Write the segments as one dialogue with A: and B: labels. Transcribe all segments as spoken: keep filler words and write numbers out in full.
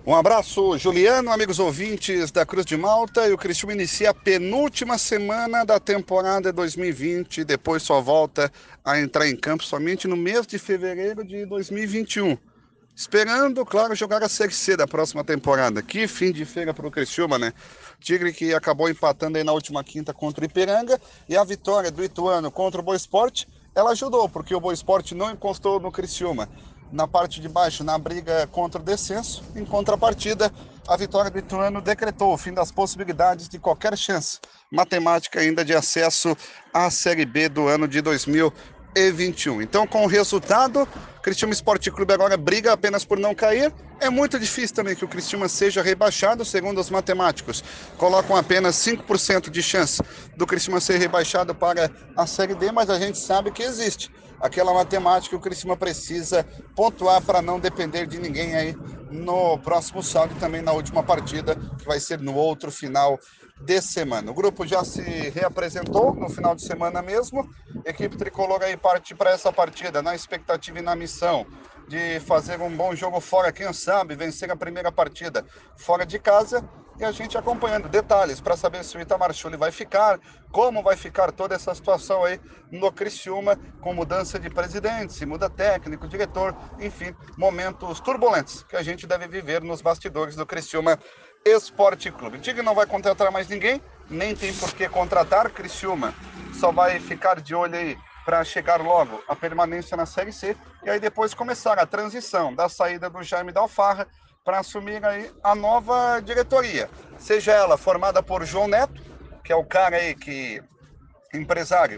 A: Um abraço, Juliano, amigos ouvintes da Cruz de Malta. E o Criciúma inicia a penúltima semana da temporada dois mil e vinte, depois só volta a entrar em campo somente no mês de fevereiro de dois mil e vinte e um. Esperando, claro, jogar a Série C da próxima temporada. Que fim de feira para o Criciúma, né? Tigre que acabou empatando aí na última quinta contra o Ipiranga, e a vitória do Ituano contra o Boa Esporte, ela ajudou, porque o Boa Esporte não encostou no Criciúma na parte de baixo, na briga contra o descenso. Em contrapartida, a vitória do Ituano decretou o fim das possibilidades de qualquer chance matemática ainda de acesso à Série B do ano de dois mil e vinte e um. Então, com o resultado, o Criciúma Esporte Clube agora briga apenas por não cair. É muito difícil também que o Criciúma seja rebaixado, segundo os matemáticos. Colocam apenas cinco por cento de chance do Criciúma ser rebaixado para a Série D, mas a gente sabe que existe aquela matemática que o Criciúma precisa pontuar para não depender de ninguém aí no próximo sábado e também na última partida, que vai ser no outro final de semana. O grupo já se reapresentou no final de semana mesmo. Equipe tricolor aí parte para essa partida na expectativa e na missão de fazer um bom jogo fora, quem sabe vencer a primeira partida fora de casa, e a gente acompanhando detalhes para saber se o Itamar Schulli vai ficar, como vai ficar toda essa situação aí no Criciúma, com mudança de presidente, se muda técnico, diretor, enfim, momentos turbulentos que a gente deve viver nos bastidores do Criciúma Esporte Clube. Diga que não vai contratar mais ninguém, nem tem por que contratar. Criciúma só vai ficar de olho aí para chegar logo a permanência na Série C, e aí depois começar a transição da saída do Jaime da Alfarra para assumir aí a nova diretoria, seja ela formada por João Neto, que é o cara aí que empresário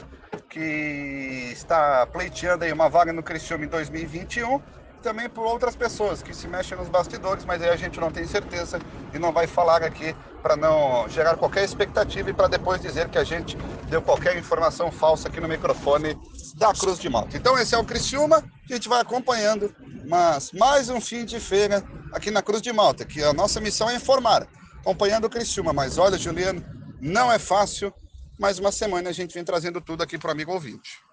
A: que está pleiteando aí uma vaga no Criciúma em dois mil e vinte e um, também por outras pessoas que se mexem nos bastidores, mas aí a gente não tem certeza e não vai falar aqui para não gerar qualquer expectativa e para depois dizer que a gente deu qualquer informação falsa aqui no microfone da Cruz de Malta. Então esse é o Criciúma, a gente vai acompanhando, mas mais um fim de feira aqui na Cruz de Malta, que a nossa missão é informar, acompanhando o Criciúma. Mas olha, Juliano, não é fácil. Mais uma semana a gente vem trazendo tudo aqui para o amigo ouvinte.